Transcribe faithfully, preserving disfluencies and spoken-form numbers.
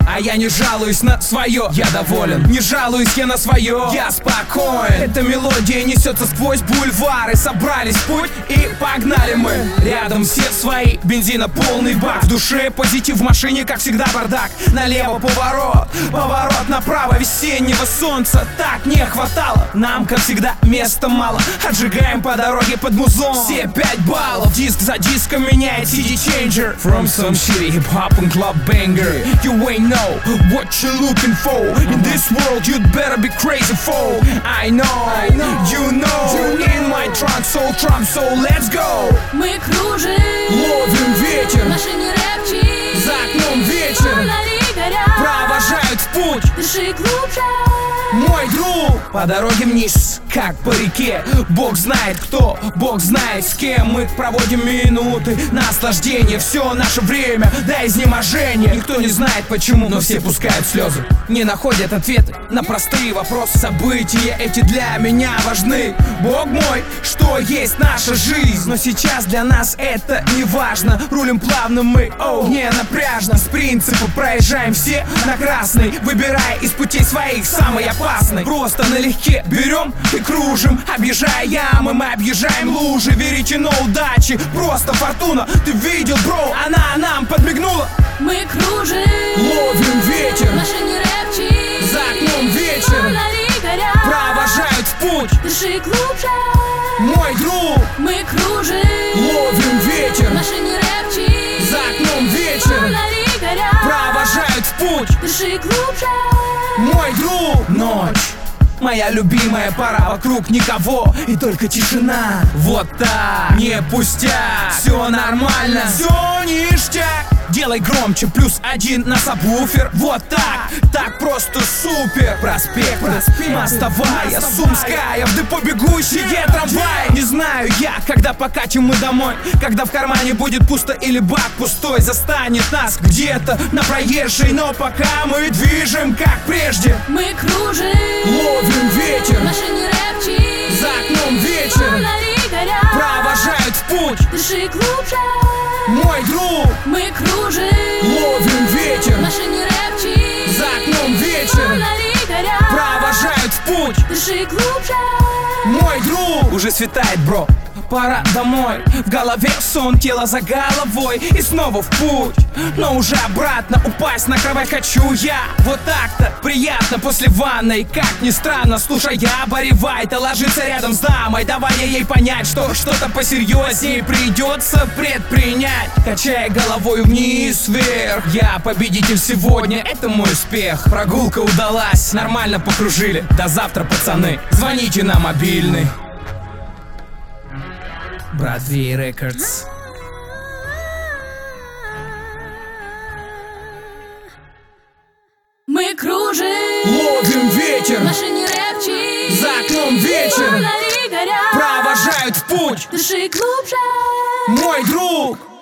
А я не жалуюсь на свое, я доволен. Не жалуюсь я на свое, я спокоен. Эта мелодия несется сквозь бульвары. Собрались в путь и погнали мы. Рядом все свои, бензина полный бак. В душе позитив, в машине как всегда бардак. Налево поворот, поворот направо. Весеннего солнца так не хватало. Нам, как всегда, места мало. Отжигаем по дороге под музон. Все пять баллов, диск за диском меняет си ди Changer. From some shitty hip-hop and club banger. You ain't know what you're looking for. In this world you'd better be crazy for. I know, you know. In my trunk, soul trump, so let's go. Мы кружим, ловим ветер. в машине рэпчик, за окном вечер. фонари горят, провожают в путь. дыши глубже. Мой друг, по дороге вниз, как по реке. Бог знает кто, Бог знает с кем. Мы проводим минуты наслаждения. Все наше время до изнеможения. Никто не знает почему, но все пускают слезы. Не находят ответы на простые вопросы. События эти для меня важны. Бог мой, что есть наша жизнь. Но сейчас для нас это не важно. Рулим плавно мы, оу, не напряжно. С принципа проезжаем все на красный, выбирая из путей своих самый опасный. Просто налегке берем и кружим. Объезжая ямы, мы объезжаем лужи. Верите, удачи, просто фортуна. Ты видел, бро, она нам подмигнула. Мы кружим, ловим ветер, в машине рэпчик, за окном вечер. фонари горят, провожают в путь. дыши глубже. Мой друг, мы кружим, ловим ветер, в машине рэпчик, за окном вечер. фонари горят, провожают в путь. дыши глубже. Мой друг, ночь, моя любимая пора. Вокруг никого и только тишина. Вот так, не пустяк, все нормально, все ништяк. Делай громче, плюс один на сабвуфер. Вот так, так просто супер. Проспект, проспект, мостовая, Сумская, в депо бегущие трамваи. Не знаю я, когда покатим мы домой, когда в кармане будет пусто или бак пустой. Застанет нас где-то на проезжей, но пока мы движем как прежде. Мы кружим, ловим ветер, в машине рэпчик, за окном вечер. фонари горят, провожают в путь. дыши глубже. Мой друг, мы кружим, ловим ветер, в машине рэпчик, за окном вечер. фонари горят, провожают в путь. дыши глубже. Мой друг, уже светает, бро, пора домой. В голове сон, тело за головой. И снова в путь, но уже обратно. Упасть на кровать хочу я. Вот так-то приятно после ванной. Как ни странно, слушая Барри Вайта, ложится рядом с дамой, давая ей понять, что что-то посерьезнее придется предпринять. Качая головой вниз, вверх, я победитель сегодня, это мой успех. Прогулка удалась, нормально покружили. До завтра, пацаны, звоните на мобильный. Бродвей Рекордс. Мы кружим, ловим ветер, в машине рэпчик, за окном вечер. фонари горят, провожают в путь. дыши глубже. Мой друг,